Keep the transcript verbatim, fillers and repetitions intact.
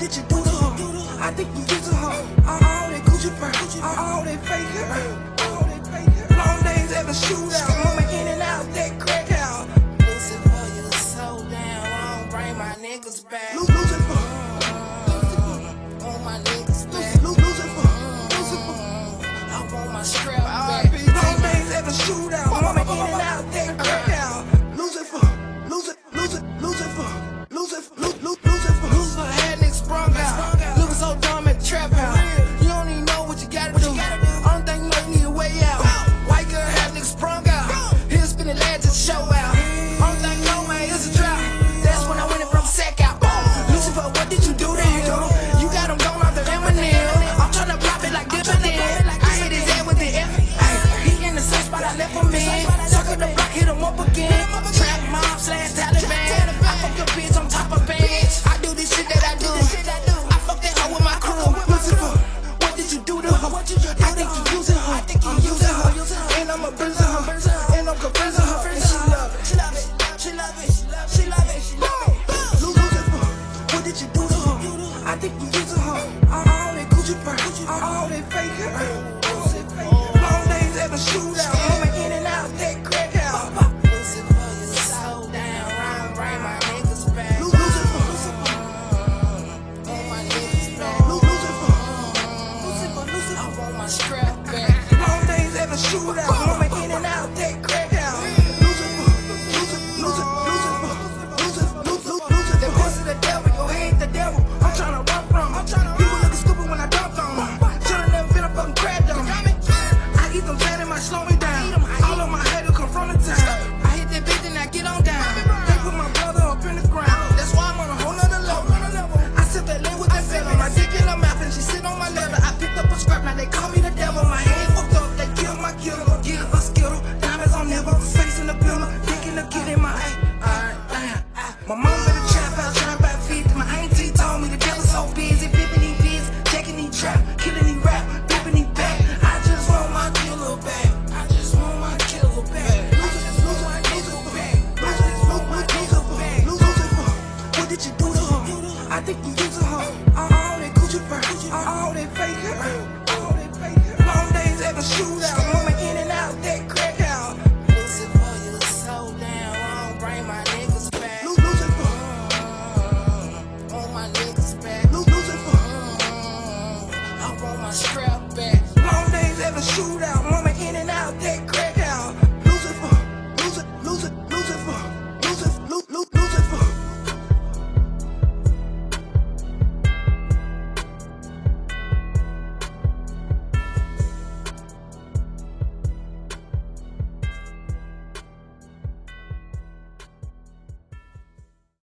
did you do to her? I think you using her. All that Gucci fur, all that fake hair. Long days at the shootout, mama in and out that crack house. Lucifer, you so down, I don't bring my niggas back. Lucifer, On my niggas back. Lucifer, Lucifer. I want my strap back. Long days at the shootout, mama in and out that crack house. Lucifer, Lucifer, Lucifer, Lucifer, Lucifer, Lucifer, Lucifer. Lucifer had niggas sprung out. Looking so dumb at the trap house. You don't even know what you gotta do. I don't think you know you need a way out. White girl had niggas sprung out. He'll spin the lad to show out. Only thing you know, man, it's a drought. That's when I went and broke sack out. Lucifer, what did you do to him? You got him going off the Eminem. I'm tryna pop it like Dippin' I hit his head with the F. Ay, he in the same spot I left him in. Circle the block, hit him up again. Trap mob slash Taliban. I fuck your bitch on top of bands. I do this shit that I do. I fuck that hoe with my crew. Lucifer, what did you do to her? I think you using her. I'm using her, and I'm abusing her, and I'm confusing her. And she love it. She love it. She love it. She love it. She love it. Lucifer, what did you do to her? I think you using her. All that Gucci fur, all that fake hair. Long days at the shootout, mama in and out that crack house. Lucifer, you so down. I don't bring my niggas back. Lucifer, On my niggas back. Lucifer, I want my strap back. long days at the shootout, mama in and out that crack house. Lucifer, Lucifer, Lucifer, Lucifer, Lucifer, Lucifer. The voice of the devil, your head the devil. I'm tryna run from him. People looking stupid when I dumped on them. Shoulda never been a fucking crab on me. I eat them fat and might slow me down. All of my head will come from the town. I hit that bitch and I get on down. They put my brother up in the ground. That's why I'm on a whole nother level. I sip that lane with that fella. My dick in her mouth and she sit on my leather. I picked up a scrap, now they call me the devil. My head fucked up, they kill my killer. Get a skittle, diamonds on never. Face in the pillar, dick in the kid in my eye. My mom in the trap house trying to buy fifty. My auntie told me the devil's so busy. Flipping these beats, checking these trap, killing these rap, flipping these back. I just want my killer back. I just want my killer back. I just want my killer back. I just want my killer back. Lucifer, what did you do to her? I think you using her. All that Gucci fur, all that fake hair. Long days at the shootout, mama in and out that crack house. Lucifer, you so down. I don't bring my niggas back. Lucifer, On my niggas back. Lucifer, I want my strap back. long days at the shootout.